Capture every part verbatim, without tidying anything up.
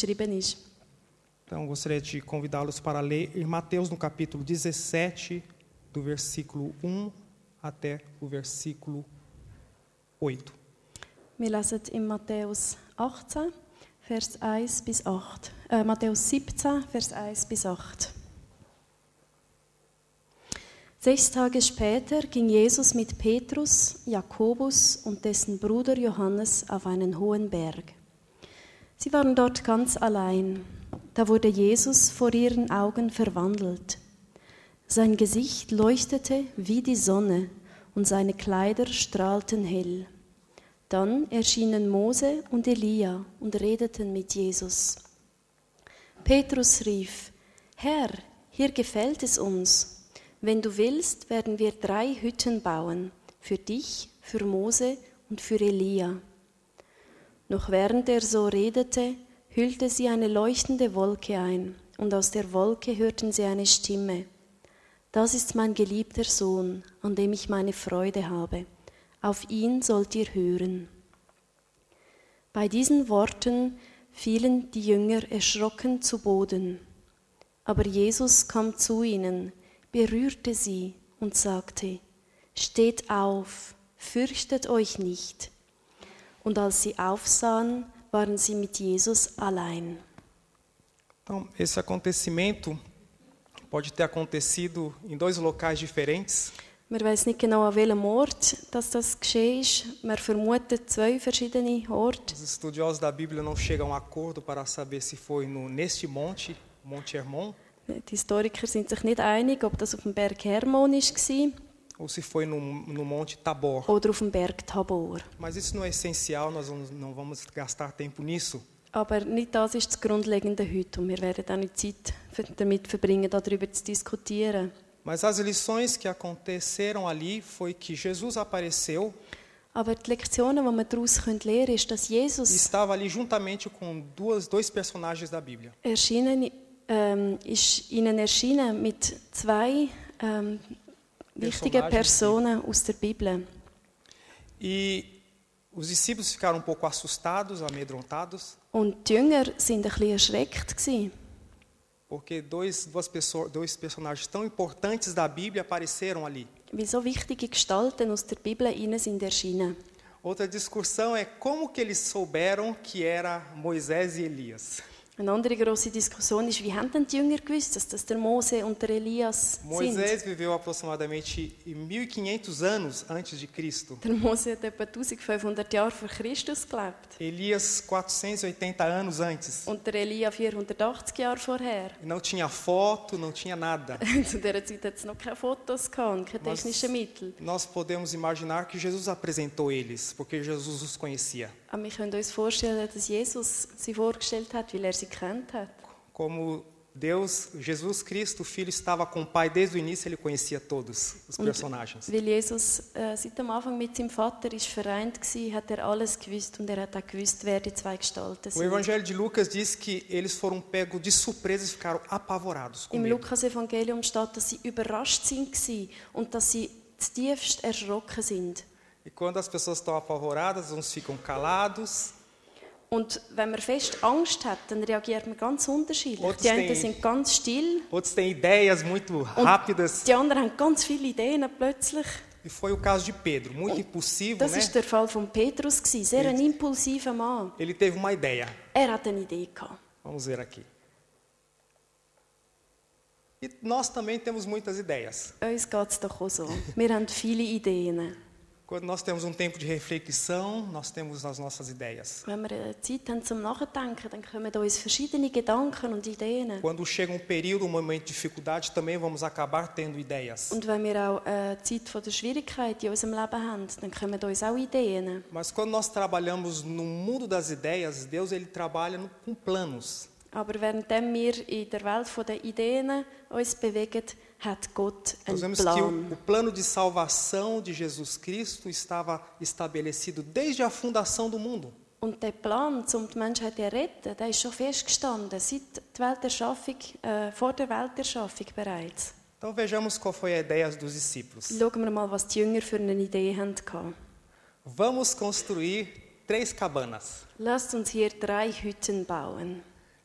geschrieben ist. Então, gostaria de convidá-los para ler em Mateus, no capítulo dezessete, do versículo um até o versículo oito. Wir lesen in Matthäus achtzehn, Vers eins bis acht. Äh, Matthäus siebzehn, Vers eins bis acht. Sechs Tage später ging Jesus mit Petrus, Jakobus und dessen Bruder Johannes auf einen hohen Berg. Sie waren dort ganz allein. Da wurde Jesus vor ihren Augen verwandelt. Sein Gesicht leuchtete wie die Sonne und seine Kleider strahlten hell. Dann erschienen Mose und Elia und redeten mit Jesus. Petrus rief: Herr, hier gefällt es uns. Wenn du willst, werden wir drei Hütten bauen, für dich, für Mose und für Elia. Noch während er so redete, hüllte sie eine leuchtende Wolke ein, und aus der Wolke hörten sie eine Stimme. Das ist mein geliebter Sohn, an dem ich meine Freude habe. Auf ihn sollt ihr hören. Bei diesen Worten fielen die Jünger erschrocken zu Boden. Aber Jesus kam zu ihnen, berührte sie und sagte: Steht auf, fürchtet euch nicht. Und als sie aufsahen, waren sie mit Jesus allein. Então, esse acontecimento pode ter acontecido em dois locais diferentes. Man weiß nicht genau, an welchem Ort dass das geschehen ist. Man vermutet zwei verschiedene Orte. Os estudiosos da Bíblia não chegam a um acordo para saber se foi no, neste monte, Monte Hermon, Die Historiker sind sich nicht einig, ob das auf dem Berg Hermon war ou se foi no, no Monte Tabor. oder auf dem Berg Tabor. Mas isso não é essencial, nós vamos, não vamos gastar tempo nisso. Aber nicht das ist das Grundlegende heute und wir werden auch nicht Zeit damit verbringen, darüber zu diskutieren. Mas as lições que aconteceram ali foi que Jesus apareceu Aber die Lektionen, die wir daraus lernen können, ist, dass e Jesus estava ali juntamente com duas, dois personagens da Bíblia. erschienen, ähm, ist ihnen erschienen mit zwei ähm, wichtigen Personen aus der Bibel. E os discípulos ficaram um pouco assustados, amedrontados, Und die Jünger waren ein bisschen erschreckt gewesen, porque dois, duas pessoas, dois personagens tão importantes da Bíblia apareceram ali. weil so wichtige Gestalten aus der Bibel ihnen sind erschienen. Outra discussão é como que eles souberam que era Moisés e Elias. Eine andere grosse Diskussion ist, wie haben denn die Jünger gewusst, dass das der Mose und der Elias Moisés sind? viveu aproximadamente mil e quinhentos anos antes de Cristo. Der Mose hat etwa eintausendfünfhundert Jahre vor Christus gelebt Elias quatrocentos e oitenta anos antes. und der Elia vierhundertachtzig Jahre vorher. E não tinha foto, não tinha nada. Zu dieser Zeit hat es noch keine Fotos gehabt und keine Mas technischen Mittel. nós podemos imaginar que Jesus apresentou eles, porque Jesus os conhecia. Aber wir können uns vorstellen, dass Jesus sie vorgestellt hat, weil er sie kennt hat. Como Deus, Jesus Cristo, o Filho, estava com o Pai desde o início, ele conhecia todos os Und personagens. weil Jesus äh, seit dem Anfang mit seinem Vater ist vereint war, hat er alles gewusst und er hat auch gewusst, wer die zwei Gestalten O sind. Evangelho de Lucas diz que eles foram pegos de surpresa e ficaram apavorados com Im medo. Lukas-Evangelium steht, dass sie überrascht waren und dass sie zutiefst erschrocken sind. E quando as pessoas estão apavoradas, uns ficam calados, Und wenn man fest Angst hat, dann reagiert man ganz unterschiedlich. Outros Die einen têm- sind ganz still outros têm ideias muito und rápidas. die anderen haben ganz viele Ideen plötzlich. E foi o caso de Pedro, muito impulsivo, Das né? ist der Fall von Petrus gewesen, sehr ein impulsiver Mann. Ele teve uma ideia. Er hat eine Idee gehabt. Vamos ver aqui. E nós também temos muitas ideias. Uns geht es doch auch so. Wir haben viele Ideen. Quando nós temos um tempo de reflexão, nós temos as nossas ideias. Wenn wir äh, Zeit haben zum Nachdenken, dann kommen uns verschiedene Gedanken und Ideen. Quando chega um período, um momento de dificuldade, também vamos acabar tendo ideias. Und wenn wir auch äh, Zeit von der Schwierigkeit in unserem Leben haben, dann kommen uns auch Ideen. Mas quando nós trabalhamos no mundo das ideias, Deus ele trabalha no- com planos. Aber während wir in der Welt der Ideen uns bewegen, hat Gott Nós einen vemos que o, Plan. o plano de salvação de Jesus Cristo estava estabelecido desde a fundação do mundo. Und der Plan, um die Menschheit zu retten, der ist schon festgestanden, seit der Welterschaffung, äh, vor der Welterschaffung bereits. Então vejamos qual foi a ideia dos discípulos. Schauen wir mal, was die Jünger für eine Idee hatten. Vamos construir três cabanas. Lasst uns hier drei Hütten bauen.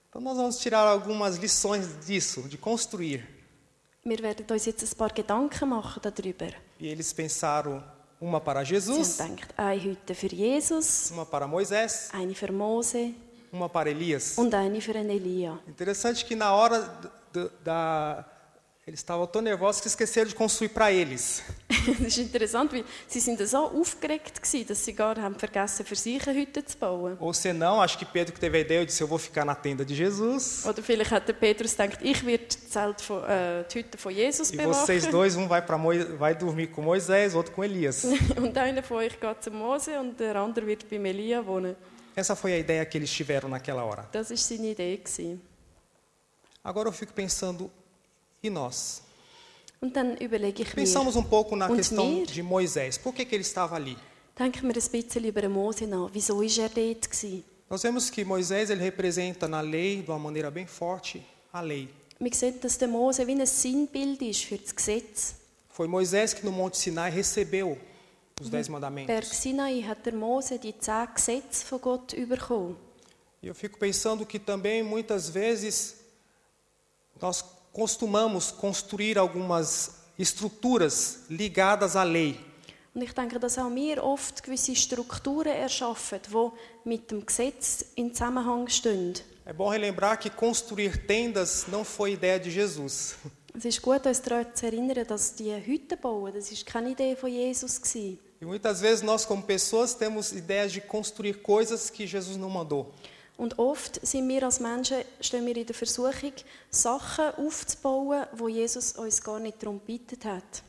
Então nós vamos tirar algumas lições disso, de construir. Wir werden uns jetzt ein paar Gedanken machen darüber. E eles pensaram uma para Sie Jesus, haben gedacht, eine Hütte für Jesus, uma para Moisés, eine für Mose uma para Elias. und eine für einen Elia. Interessante que na hora do, da... Eles estavam tão nervosos que esqueceram de construir para eles. Das ist interessant, weil sie sind so aufgeregt waren, dass sie gar haben vergessen, für sich eine Hütte zu bauen. Ou senão, acho que Pedro que teve a ideia, eu disse, eu vou ficar na tenda de Jesus. Oder vielleicht hat der Petrus gedacht, ich werde das Zelt von, äh, die Hütte von Jesus E vocês bewachen. dois, um vai, para Mo... vai dormir com Moisés, outro com Elias. Und einer von euch geht zu Mose und der andere wird beim Elia wohnen. Essa foi a ideia que eles tiveram naquela hora. Das war seine Idee gewesen. Agora eu fico pensando, e nós? Und dann überlege ich mir, Pensamos um pouco na Und questão mir? de Moisés. Por que, que ele estava ali? denken wir ein bisschen über den Mose nach. Wieso war er dort gewesen? Nós vemos que Moisés ele representa na lei, de uma maneira bem forte, a lei. Wir sehen, dass der Mose wie ein Sinnbild ist für das Gesetz. Foi Moisés que no Monte Sinai recebeu os Dez Berg Mandamentos. Sinai hat der Mose die zehn Gesetze von Gott bekommen. E eu fico pensando que também muitas vezes nós costumamos construir algumas estruturas ligadas à lei. Und ich denke, dass auch wir oft gewisse Strukturen erschaffen, die mit dem Gesetz in Zusammenhang stehen. É bom relembrar que construir tendas não foi ideia de Jesus. Es ist gut, uns daran zu erinnern, dass die Hütten bauen, das war keine Idee von Jesus gewesen. E muitas vezes nós como pessoas temos ideias de construir coisas que Jesus não mandou. Und oft sind wir als Menschen, stehen wir in der Versuchung, Sachen aufzubauen, wo Jesus uns gar nicht darum gebeten hat.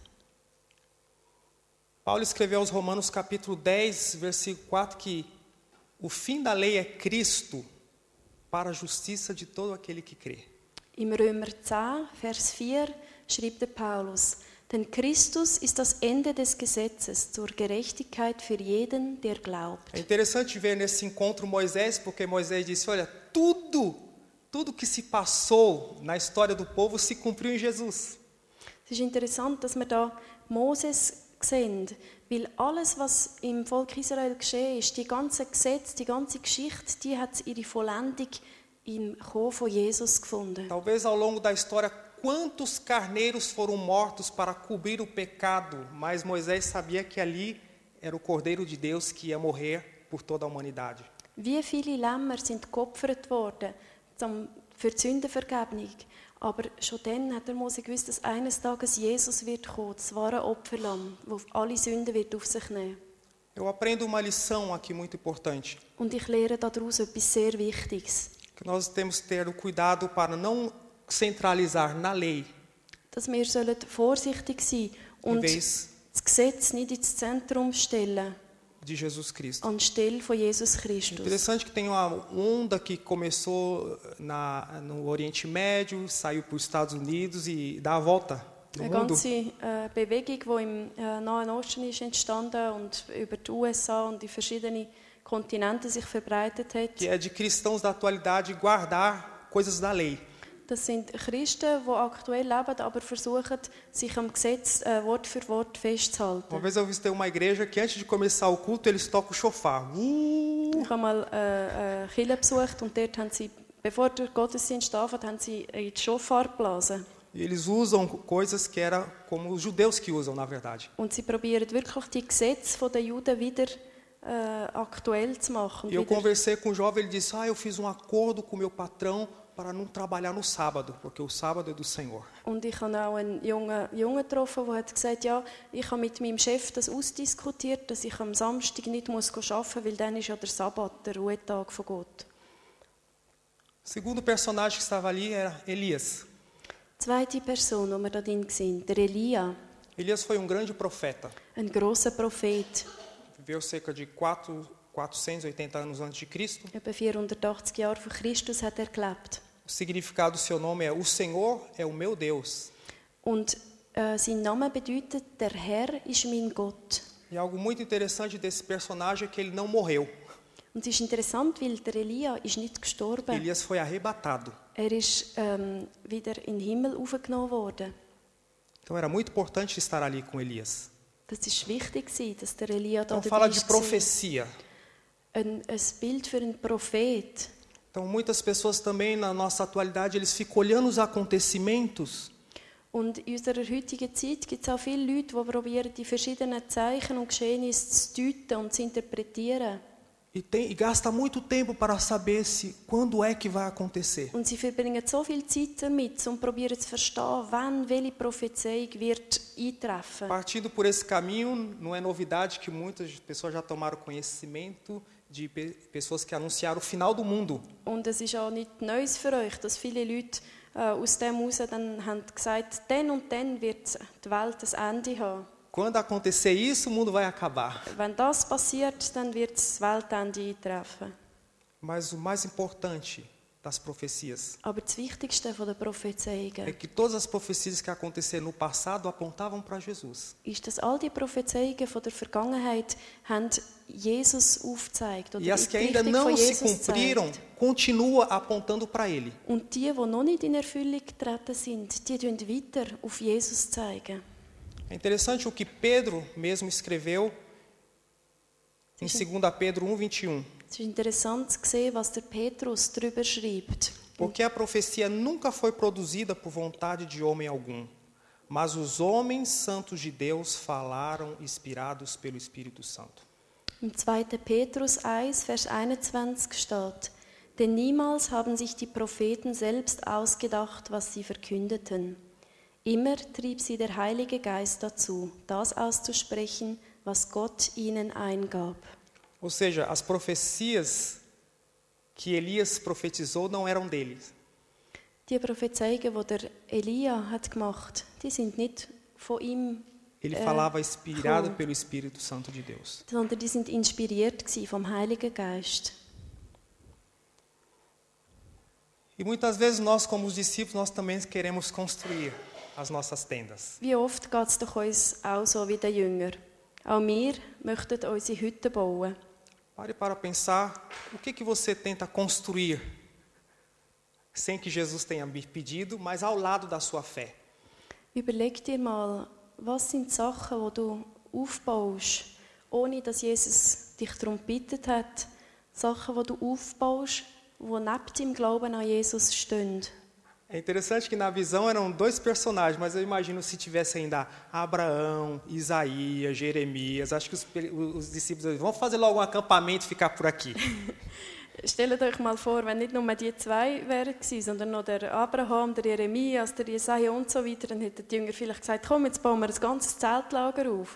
Paulo escreveu aos Romanos capítulo dez, versículo quatro, que o fim da lei é Cristo para a justiça de todo aquele que crê. Im Römer zehn, Vers vier schreibt der Paulus, denn Christus ist das Ende des Gesetzes zur Gerechtigkeit für jeden, der glaubt. É interessante ver nesse encontro Moisés, porque Moisés disse, olha, tudo, tudo que se passou na história do povo se cumpriu em Jesus. Es ist interessant, dass wir da Moses sehen, weil alles, was im Volk Israel geschehen ist, die ganze Gesetze, die ganze Geschichte, die hat ihre Vollendung im Kommen von Jesus gefunden. Talvez ao longo da história, quantos carneiros foram mortos para cobrir o pecado, mas Moisés sabia que ali era o Cordeiro de Deus que ia morrer por toda a humanidade. Wie viele Lämmer sind geopfert worden zum, für die Sündenvergebung, aber schon dann hat der Mose gewusst, dass eines Tages Jesus wird kommen, das wahre Opferlamm, das alle Sünden wird auf sich nehmen. Eu aprendo uma lição aqui muito importante. Und ich lehre daraus etwas sehr Wichtiges. Que nós temos que ter o cuidado para não centralizar na lei, Dass wir sollen vorsichtig sein em und vez das Gesetz nicht ins Zentrum stellen, de Jesus Cristo. anstelle von Jesus Christus. Interessante que tem uma onda que começou na, no Oriente Médio, saiu para os Estados Unidos e dá a volta no Eine mundo. ganze äh, Bewegung, die im äh, Nahen Osten ist entstanden und über die U S A und die verschiedenen Kontinente sich verbreitet hat. Que é de cristãos da atualidade guardar coisas da lei. Das sind Christen, die aktuell leben, aber versuchen, sich am Gesetz äh, Wort für Wort festzuhalten. Uma vez eu visitei uma igreja que antes de começar o culto eles tocam o chofar. Uh! Ich habe mal äh, eine Kirche besucht und dort haben sie, bevor der Gottesdienst anfängt, haben sie in die Schofar geblasen. E eles usam coisas que era como os judeus que usam, na verdade. Und sie probieren wirklich die Gesetze der Juden wieder äh, aktuell zu machen. E eu wieder. conversei com um jovem, ele disse, ah, eu fiz um acordo com meu patrão para não trabalhar no sábado, porque o sábado é do Senhor. Und ich habe auch einen jungen Jungen getroffen, der hat gesagt, ja, ich habe mit meinem Chef das ausdiskutiert, dass ich am Samstag nicht muss arbeiten muss, weil dann ist ja der Sabbat, der Ruhetag von Gott. O segundo personagem que estava ali era Elias. Die zweite Person, die wir da drin sehen, der Elia, Elias foi um grande profeta. ein grosser Prophet. Viveu cerca de quatrocentos e oitenta anos antes de Cristo. Etwa vierhundertachtzig Jahre vor Christus hat er gelebt. O significado do seu nome é: o Senhor é o meu Deus. Und äh, sein Name bedeutet, der Herr ist mein Gott. E algo muito interessante desse personagem é que ele não morreu. Und es ist interessant, weil der Elia ist nicht gestorben. Elias foi arrebatado. Er ist ähm, wieder in den Himmel aufgenommen worden. Então era muito importante estar ali com Elias. Das ist wichtig, dass der Elia da Então fala dabei de war. profecia. Ein, ein Bild für einen Prophet. Então, muitas pessoas também, na nossa atualidade, eles ficam olhando os acontecimentos Und in unserer heutigen Zeit gibt es auch viele Leute, die probieren, die verschiedenen Zeichen und Geschehnisse zu deuten und zu interpretieren. e, tem, e gasta muito tempo para saber se quando é que vai acontecer. Und sie verbringen so viel Zeit damit, um probieren zu verstehen, wann welche Prophezeiung wird eintreffen. Partindo por esse caminho, não é novidade que muitas pessoas já tomaram conhecimento de pe- pessoas que anunciaram o final do mundo. Und es ist auch nichts Neues für euch, dass viele Leute äh, aus dem heraus dann haben gesagt, dann und dann wird die Welt ein Ende haben. Quando acontecer isso, o mundo vai acabar. Wenn das passiert, dann wird das Weltende eintreffen. Mas o mais importante das profecias Aber das Wichtigste von den é Prophezeiungen que todas as profecias que aconteceram no passado apontavam para Jesus. ist, dass all die Prophezeiungen von der Vergangenheit haben Jesus aufgezeigt oder E as die que ainda Richtung não von se Jesus cumpriram, zeigt. continua apontando para Ele. Und die, die noch nicht in Erfüllung getreten sind, die zeigen weiter auf Jesus zeigen. É interessante o que Pedro mesmo escreveu em dois Pedro um, vinte e um. Es ist interessant zu sehen, was der Petrus darüber schreibt. Porque a profecia nunca foi produzida por vontade de homem algum, mas os homens santos de Deus falaram inspirados pelo Espírito Santo. Im zweiten Petrus eins, Vers einundzwanzig steht: Denn niemals haben sich die Propheten selbst ausgedacht, was sie verkündeten. Immer trieb sie der Heilige Geist dazu, das auszusprechen, was Gott ihnen eingab. Ou seja, as profecias que Elias profetizou não eram deles. Die Prophezeiungen, die der Elia hat gemacht, die sind nicht von ihm, Ele É, falava inspirado com- pelo Espírito Santo de Deus. sondern die sind inspiriert gewesen vom Heiligen Geist. E muitas vezes nós, como os discípulos, nós também queremos construir as nossas tendas. Wie oft geht es doch uns auch so wie den Jünger. Auch wir möchten unsere Hütten bauen. Pare para pensar o que, que você tenta construir sem que Jesus tenha me pedido, mas ao lado da sua fé. Überleg dir mal, was sind die Sachen, die du aufbaust, ohne dass Jesus dich darum gebeten hat. Sachen, die du aufbaust, die neben deinem Glauben an Jesus stehen. É interessante que na visão eram dois personagens, mas eu imagino se tivesse ainda Abraão, Isaías, Jeremias. Acho que os, os discípulos vão fazer logo um acampamento e ficar por aqui. Stellt euch mal vor, wenn nicht nur die zwei wären gewesen, sondern noch der Abraham, der Jeremias, der Jesaja und so weiter, dann hätten die Jünger vielleicht gesagt, komm, jetzt bauen wir ein ganzes Zeltlager auf.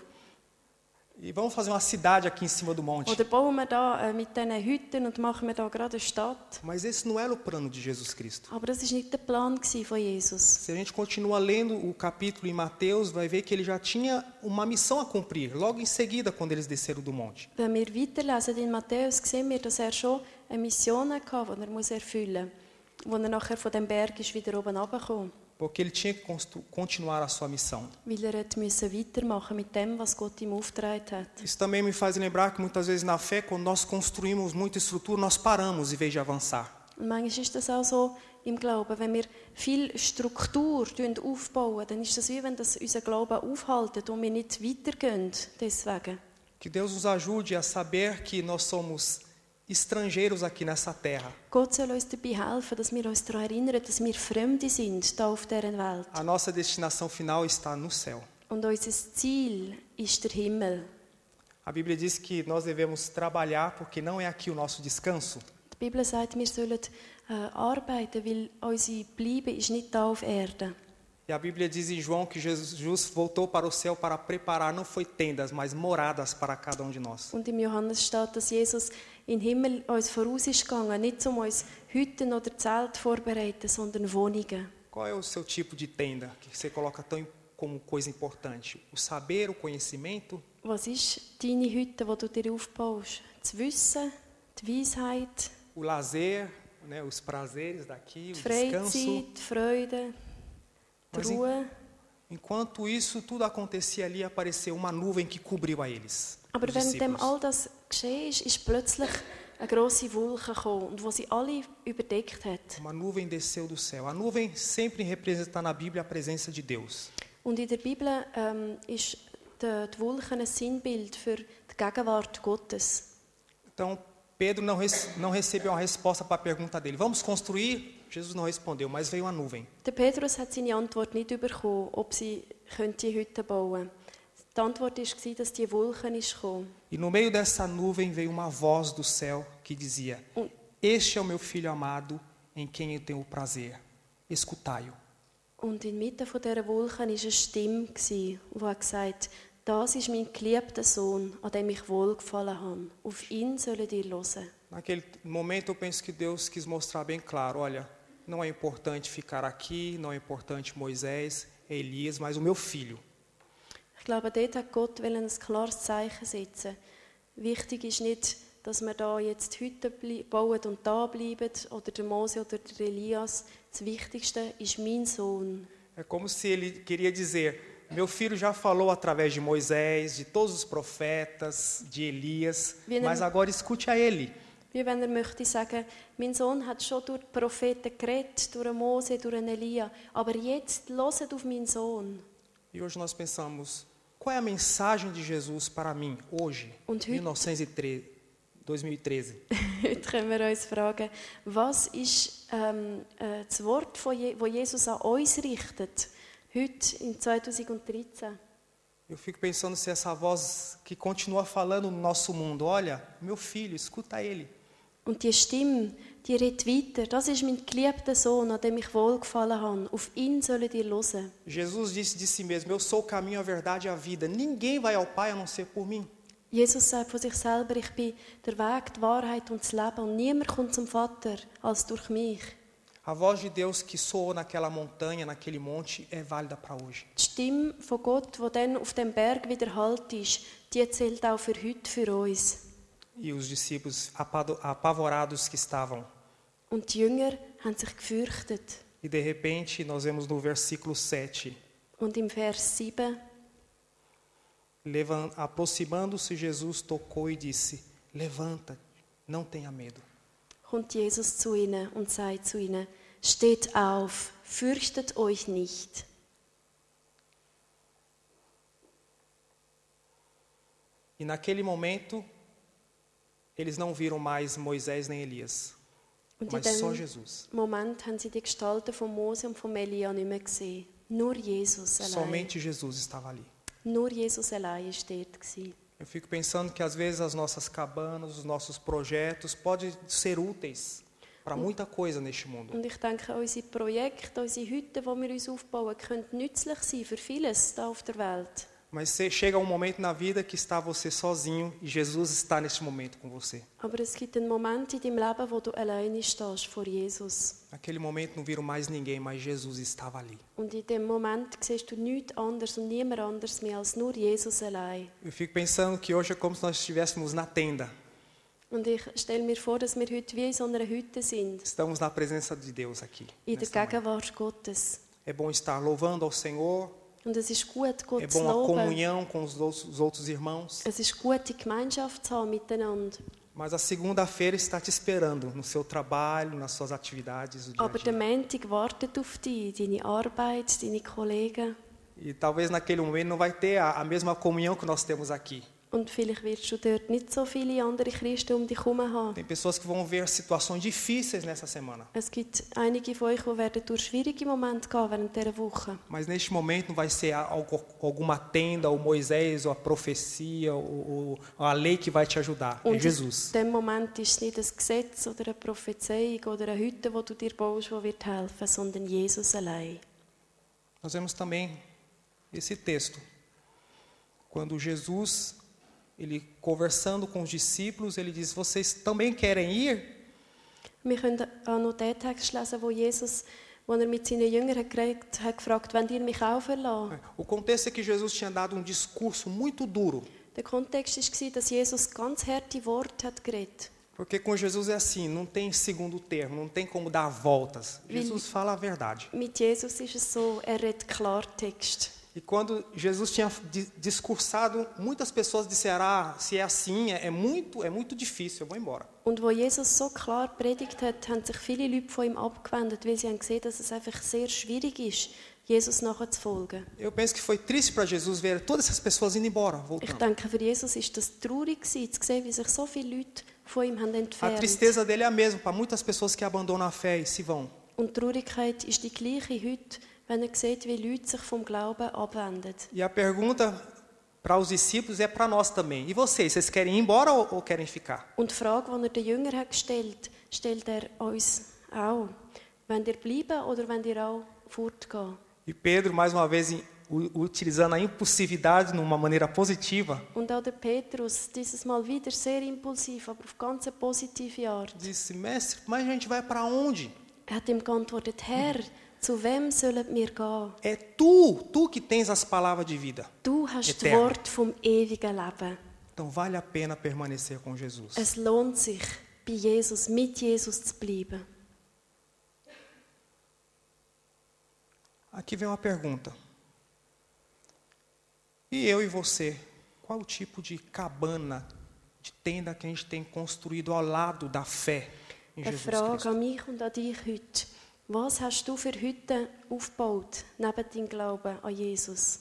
E vamos fazer uma cidade aqui em cima do monte. Oder bauen wir da äh, mit diesen Hütten und machen wir da gerade eine Stadt. Mas esse não era o plano de Jesus Cristo. Aber das war nicht der Plan gewesen von Jesus. Se a gente continua lendo o capítulo em Mateus, vai ver que ele já tinha uma missão a cumprir, logo em seguida, quando eles desceram do monte. Wenn wir weiterlesen in Matthäus, sehen wir, dass er schon eine Mission hatte, die er muss erfüllen muss, als er nachher von dem Berg ist wieder oben runtergekommen. Porque ele tinha que constru- continuar a sua missão. Weil er hat müssen weitermachen mit dem, was Gott ihm aufgetragen hat. Isso também me faz lembrar que muitas vezes na fé, quando nós construímos muita estrutura, nós paramos em vez de avançar. Und manchmal ist das auch so im Glauben. Wenn wir viel Struktur aufbauen, dann ist das wie wenn das unseren Glauben aufhaltet und wir nicht weitergehen deswegen. Que Deus nos ajude a saber que nós somos estrangeiros aqui nessa terra. Gott soll uns dabei helfen, dass wir uns daran erinnern, dass wir Fremde sind hier auf dieser Welt. A nossa destinação final está no céu. Und unser Ziel ist der Himmel. A Bíblia diz que nós devemos trabalhar porque não é aqui o nosso descanso. Die Bibel sagt, wir sollen äh, arbeiten, weil unser Bleiben ist nicht da auf Erde. E a Bíblia diz em João que Jesus voltou para o céu para preparar, não foi tendas, mas moradas para cada um de nós. Und im Johannes steht, dass Jesus in den Himmel uns voraus ist gegangen, nicht um uns Hütten oder Zelte vorbereiten, sondern Wohnungen. Qual é o seu tipo de tenda que você coloca tão como coisa importante? O saber, o conhecimento? Was ist deine Hütte, die du dir aufbaust? Das Wissen, die Weisheit, O lazer, né, os prazeres daqui, die o descanso. Freizeit, die Freude, die Mas em- Ruhe. Enquanto isso tudo acontecia ali, apareceu uma nuvem que cobriu a eles. Aber os währenddem discípulos. all das geschehen ist, ist plötzlich eine grosse Wolke gekommen, und wo sie alle überdeckt hat. Uma nuvem desceu do céu. A nuvem sempre representa na Bíblia a presença de Deus. Und in der Bibel ähm, ist die, die Wolke ein Sinnbild für die Gegenwart Gottes. Então, Pedro não, rece- não recebeu uma resposta para a pergunta dele. Vamos construir? Jesus não respondeu, mas veio a nuvem. Der Petrus hat seine Antwort nicht bekommen, ob sie könnte Hütte bauen. Die Antwort war, dass die Wolke ist gekommen. E no meio dessa nuvem veio uma voz do céu que dizia: Und, Este é o meu filho amado, em quem eu tenho prazer. Escutai-o. und inmitten von dieser Wolke war eine Stimme, die hat gesagt, das ist mein geliebter Sohn, an dem ich wohlgefallen habe. Auf ihn sollt ihr hören. Naquele momento eu penso que Deus quis mostrar bem claro, olha, não é importante ficar aqui, não é importante Moisés, Elias, mas o meu filho. Ich glaube, dort hat Gott ein klares Zeichen setzen. Wichtig ist nicht, dass wir da jetzt Hütten bauen und da bleiben, oder der Mose oder der Elias. Das Wichtigste ist mein Sohn. É como se ele queria dizer, meu filho já falou através de Moisés, de todos os profetas, de Elias, Wie mas einem- agora escute a ele. Wie wenn er möchte sagen, mein Sohn hat schon durch die Propheten geredet, durch einen Mose, durch einen Elia, aber jetzt hört auf meinen Sohn. E hoje nós pensamos, qual é a mensagem de Jesus para mim, hoje, Und heute- mil novecentos e treze, dois mil e treze? Heute können wir uns fragen, was ist ähm, äh, das Wort, von Je- wo Jesus an uns richtet, heute in zweitausenddreizehn? Eu fico pensando se essa voz que continua falando no nosso mundo, olha, meu filho, escuta ele. Und die Stimme, die redet weiter. Das ist mein geliebter Sohn, an dem ich wohlgefallen habe. Auf ihn sollt ihr hören. Jesus disse de si mesmo, eu sou o caminho, a verdade e a vida. Ninguém vai ao Pai a não ser por mim. Jesus sagt von sich selber, ich bin der Weg, die Wahrheit und das Leben. Und niemand kommt zum Vater als durch mich. A voz de Deus que soou naquela montanha, naquele monte, é válida para hoje. Die Stimme von Gott, die dann auf dem Berg wieder Halt ist, die zählt auch für heute, für uns. E os discípulos apado- apavorados que estavam. Und die Jünger haben sich gefürchtet. E de repente, nós vemos no versículo sete, Und im Vers sieben, levan- aproximando-se Jesus tocou e disse, levanta, não tenha medo. kommt Jesus zu ihnen und sagt zu ihnen, steht auf, fürchtet euch nicht. E naquele momento, eles não viram mais Moisés nem Elias, Und in mas só dem Jesus. Moment haben sie die Gestalten von Mose und von Elia nicht mehr gesehen. Nur Jesus allein. Somente Jesus estava ali. Nur Jesus allein war dort gewesen. Eu fico pensando que às vezes as nossas cabanas, os nossos projetos podem ser úteis para muita coisa neste mundo. Und ich denke, unsere Projekte, unsere Hütten, die wir uns aufbauen, können nützlich sein für vieles hier auf der Welt. Mas você- chega um momento na vida que está você sozinho e Jesus está neste momento com você. Aber es gibt einen Moment in deinem Leben, wo du alleine stehst vor Jesus. Naquele momento não viram mais ninguém, mas Jesus estava ali. Und in dem Moment siehst du nichts anderes und niemand anderes mehr als nur Jesus allein. Eu fico pensando que hoje é como se nós estivéssemos na tenda. Und ich stelle mir vor, dass wir heute wie in so einer Hütte sind, Estamos na presença de Deus aqui. in der nesta manhã. Gegenwart Gottes. É bom estar louvando ao Senhor. Und es ist gut, Gott É zu bom a loben. comunhão com os outros- os outros irmãos. Es ist gut, die Gemeinschaft zu haben miteinander. Mas a segunda-feira está te esperando no seu trabalho, nas suas atividades do dia a Aber der dia. Montag wartet auf dich, deine Arbeit, deine Kollegen. E talvez naquele momento não vai ter a, a mesma comunhão que nós temos aqui. Und vielleicht wirst du dort nicht so viele andere Christen um dich herum haben. Tem pessoas que vão ver situações difíceis nessa semana. Es gibt einige von euch, die werden durch schwierige Momente gehen während dieser Woche. Mas neste momento não vai ser algo, alguma tenda, ou Moisés, ou a profecia, ou, ou a lei que vai te ajudar. É Und in Jesus. diesem Moment ist es nicht ein Gesetz oder eine Prophezeiung oder eine Hütte, die du dir baust, die wird helfen, sondern Jesus allein. Nós vemos também esse texto. Quando Jesus, ele conversando com os discípulos, ele diz, vocês também querem ir? Wir können auch noch den Text lesen, wo Jesus, als er mit seinen Jüngern hat geredet, hat gefragt, wollt ihr mich auch verlassen? O contexto é que Jesus tinha dado um discurso muito duro. Der Kontext war, dass Jesus ganz harte Worte hat geredet. Porque com Jesus é assim, não tem segundo termo, não tem como dar voltas. Jesus fala a verdade. Mit Jesus ist es so, er redet Klartext. E quando Jesus tinha di- discursado, muitas pessoas disseram, ah, se é assim, é, é muito, é muito difícil, eu vou embora. Und wo Jesus so klar predigt hat, haben sich viele Leute von ihm abgewendet, weil sie haben gesehen, dass es einfach sehr schwierig ist, Jesus nachzufolgen. Eu penso que foi triste para Jesus ver todas essas pessoas indo embora, Ich voltando. denke, für Jesus ist das traurig gewesen, zu sehen, wie sich so viele Leute von ihm haben A entfernt. tristeza dele é a mesma para muitas pessoas que abandonam a fé e se vão. Und die Traurigkeit ist die gleiche heute, wenn er sieht, wie Leute sich vom Glauben abwenden. E a pergunta para os discípulos é para nós também. E vocês, vocês querem ir embora ou, ou querem ficar? Und die Frage, die er den Jüngern hat gestellt, stellt er uns auch. Wollt ihr bleiben oder wollt ihr auch fortgehen? E Pedro, mais uma vez, em- u- utilizando a impulsividade numa maneira positiva, Und auch der Petrus, dieses Mal wieder sehr impulsiv, aber auf ganz eine positive Art. disse: Mestre, mas a gente vai para onde? Er hat ihm geantwortet, Herr, zu wem sollen wir gehen? É tu, tu que tens as palavras de vida. Du hast das Eterno. Wort vom ewigen Leben. Então vale a pena permanecer com Jesus. Es lohnt sich, bei Jesus, mit Jesus zu bleiben. Aqui vem uma pergunta. E eu e você, qual o tipo de cabana, de tenda que a gente tem construído ao lado da fé em Eine Jesus Frage Cristo? an mich und an dich heute. Was hast du für heute aufgebaut, neben deinem Glauben an Jesus?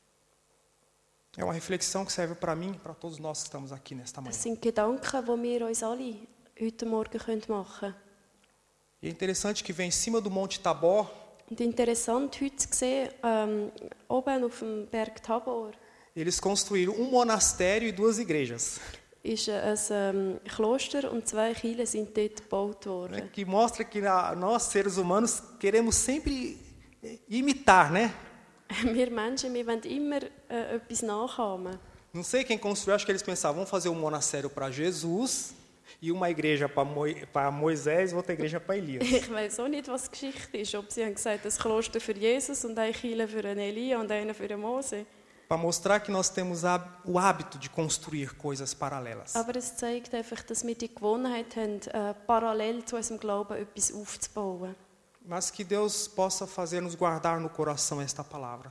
É uma reflexão que serve para mim e para todos nós que estamos aqui nesta manhã. Das sind Gedanken, die wir uns alle heute Morgen machen können. E é interessante que vem em cima do Monte Tabor, Und interessant heute zu sehen, ähm, oben auf dem Berg Tabor eles construíram um monastério e duas igrejas, ist ein ähm, Kloster und zwei Kirchen sind dort gebaut né? worden. Que mostra que a, nós, seres humanos, queremos sempre eh, imitar, né? Wir Menschen, wir wollen immer äh, etwas nachahmen. Não sei quem construiu, acho que eles pensavam, vamos fazer um monastério para Jesus e uma igreja para Mo, para Moisés e outra igreja para Elias. Ich weiß auch nicht, was die Geschichte ist. Ob sie haben gesagt, das Kloster für Jesus und eine Kirche für einen Elia und eine für einen Mose. Para mostrar que nós temos há- o hábito de construir coisas paralelas. Aber es zeigt einfach, dass wir die Gewohnheit haben, äh, parallel zu unserem Glauben etwas aufzubauen. Mas que Deus possa fazer nos guardar no coração esta palavra.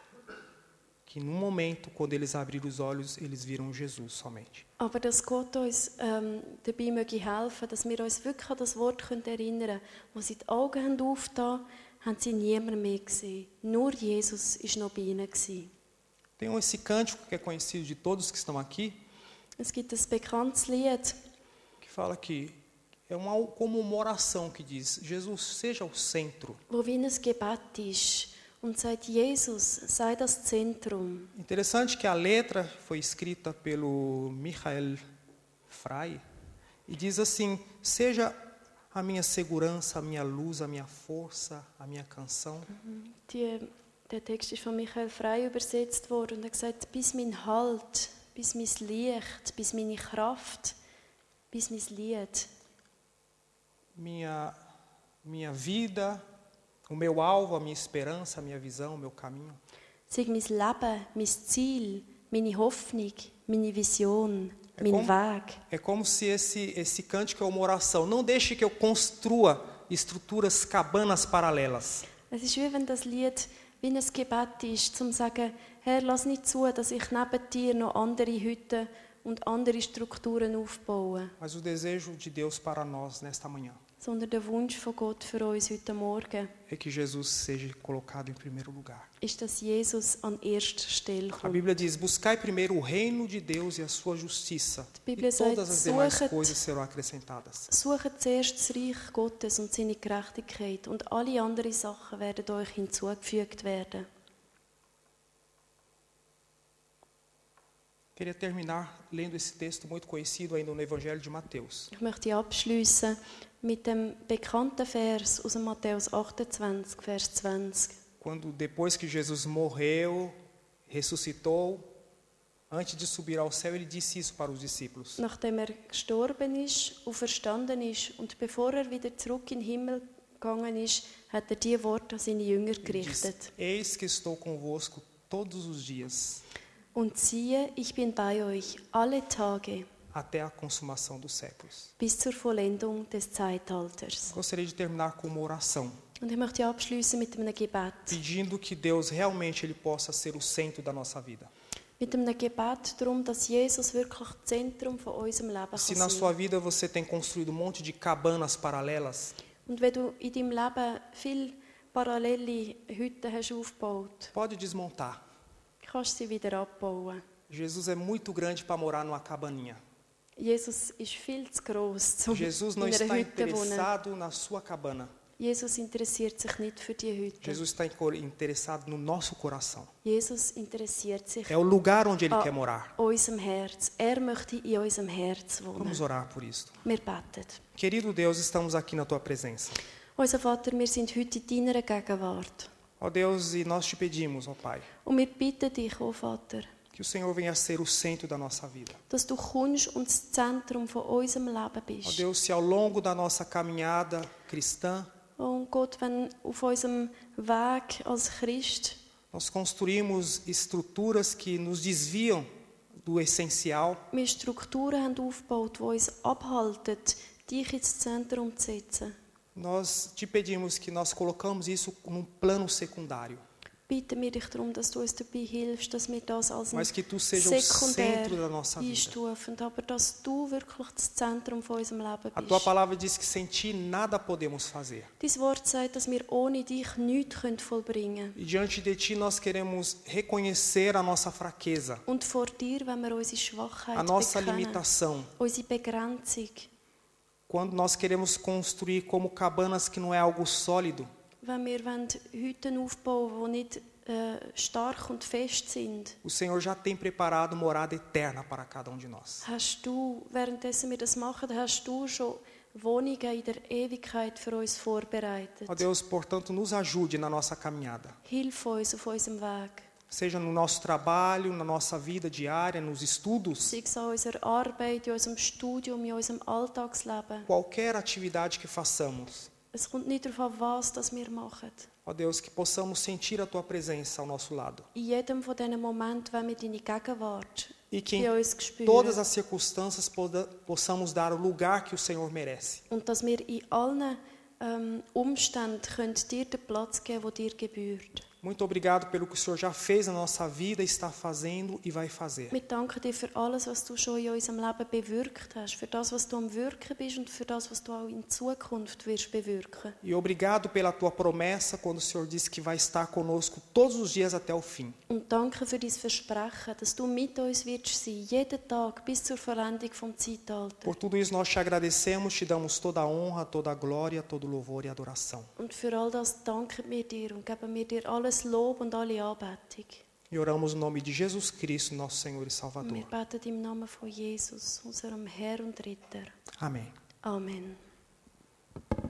Que no momento, quando eles abrirem os olhos, eles viram Jesus somente. Aber dass Gott uns ähm, dabei möge helfen, dass wir uns wirklich an das Wort können erinnern können. Als sie die Augen haben aufgetan, haben sie niemand mehr gesehen. Nur Jesus war noch bei ihnen gewesen. Tem esse cântico que é conhecido de todos que estão aqui, Es gibt ein bekanntes Lied, que fala que é uma, como uma oração que diz: Jesus, seja o centro. wo wie ein Gebet ist und sagt, Jesus, sei das Zentrum. Interessante que a letra foi escrita pelo Michael Frey e diz assim: seja a minha segurança, a minha luz, a minha força, a minha canção. Die, der Text ist von Michael Frey übersetzt worden und er hat gesagt, bis mein Halt, bis mein Licht, bis meine Kraft, bis mein Lied. Minha, minha vida, o meu alvo, a minha esperança, a minha visão, o meu caminho. Sei mein Leben, mein Ziel, meine Hoffnung, meine Vision, É mein como, Weg. é como se esse, esse cântico é uma oração. Não deixe que eu construa estruturas, cabanas paralelas. Es ist wie wenn das Lied wie ein Gebet ist, um zu sagen, Herr, lass nicht zu, dass ich neben dir noch andere Hütten und andere Strukturen aufbaue, Mas o desejo de Deus para nós nesta manhã sondern der Wunsch von Gott für uns heute Morgen é que Jesus seja colocado em primeiro lugar. ist, dass Jesus an erster Stelle A kommt. Bíblia diz: buscai primeiro o reino de Deus e a sua justiça, Die Bibel e todas sagt, as demais suchet- coisas serão acrescentadas. Suche zuerst das Reich Gottes und seine Gerechtigkeit und alle anderen Sachen werden euch hinzugefügt werden. Queria terminar lendo esse texto muito conhecido ainda no Evangelho de Mateus. Ich möchte abschließen mit dem bekannten Vers aus dem Matthäus achtundzwanzig, Vers zwanzig. Quando depois que Jesus morreu, ressuscitou, antes de subir ao céu, ele disse isso para os discípulos. Nachdem er gestorben ist, auferstanden ist und bevor er wieder zurück in den Himmel gegangen ist, hat er die Worte an seine Jünger Ele disse: gerichtet. Eis que estou convosco todos os dias, Und siehe, ich bin bei euch alle Tage até a consumação dos séculos. bis zur Vollendung des Zeitalters. Gostaria de terminar com uma oração, Und ich möchte abschließen mit einem Gebet. pedindo que Deus realmente ele possa ser o centro da nossa vida. Mit einem Gebet darum, dass Jesus wirklich das Zentrum von unserem Leben Se kann na sein. sua vida você tem construído um monte de cabanas paralelas, Und wenn du in deinem Leben viele parallele Hütten hast aufgebaut, pode desmontar. kannst du sie wieder abbauen. Jesus é muito grande para morar numa cabaninha. Jesus ist viel zu gross, um Jesus não in einer está Hütte zu wohnen. interessado na sua cabana. Jesus interessiert sich nicht für die Hütte. Jesus está interessado no nosso coração. Jesus interessiert sich É o lugar onde Ele an quer morar. unserem Herz. Er möchte in unserem Herz wohnen. Vamos orar por isso. Wir beten. Querido Deus, estamos aqui na Tua presença. Unser Vater, wir sind heute in deiner Gegenwart. Ó Deus, e nós te pedimos, ó Pai, Und wir bitten dich, oh Vater, que o Senhor venha a ser o centro da nossa vida. dass du kommst und das Zentrum von unserem Leben Ó bist. Deus, se ao longo da nossa caminhada cristã Und Gott, wenn auf unserem Weg als Christ nós construímos estruturas que nos desviam do essencial, wir Strukturen haben aufgebaut, die uns abhalten, dich ins Zentrum zu setzen, nós te pedimos que nós colocamos isso num plano secundário, bitten wir dich darum, dass du uns dabei hilfst, dass wir das als ein mas que tu seja o sekundär centro da nossa vida. einstufen, aber dass du wirklich das Zentrum von unserem Leben A tua bist. palavra diz que sem ti nada podemos fazer. Dein Wort sagt, dass wir ohne dich nichts können vollbringen E diante de ti nós queremos reconhecer a nossa fraqueza, Und vor dir, wenn wir unsere Schwachheit a nossa bekennen, limitação. unsere Begrenzung, Quando nós queremos construir como cabanas que não é algo sólido, wenn wir wollen Hütten aufbauen, die nicht äh, stark und fest sind, o Senhor já tem preparado morada eterna para cada um de nós. hast du, währenddessen wir das machen, hast du schon Wohnungen in der Ewigkeit für uns vorbereitet. Ó Deus, portanto, nos ajude na nossa caminhada. Hilf uns auf unserem Weg. Seja no nosso trabalho, na nossa vida diária, nos estudos, Sei es an unserer Arbeit, in unserem Studium, in unserem Alltagsleben. qualquer atividade que façamos. Es kommt nicht darauf an, was das wir machen. Ó Deus, que possamos sentir a Tua presença ao nosso lado. In jedem von diesen Momenten wollen wir deine Gegenwart E que bei em uns spüren. todas as circunstâncias poda- possamos dar o lugar que o Senhor merece. Und dass wir in allen ähm, Umständen können dir den Platz geben, der dir gebührt. Muito obrigado pelo que o Senhor já fez na nossa vida, está fazendo e vai fazer. Wir danken dir für alles, was du schon in unserem Leben bewirkt hast, für das, was du am Wirken bist und für das, was du auch in Zukunft wirst bewirken. E obrigado pela Tua promessa quando o Senhor disse que vai estar conosco todos os dias até o fim. Und danke für dein Versprechen, dass du mit uns wirst sein, jeden Tag bis zur Vollendung vom Zeitalter. Por tudo isso nós te agradecemos, te damos toda a honra, toda a glória, todo o louvor e adoração. Und für all das danken wir dir und geben wir dir alles Lob und alle Anbetung. E oramos no nome de Jesus Cristo, nosso Senhor e Und Salvador. wir beten im Namen von Jesus, unserem Herr und Ritter. Amém. Amen.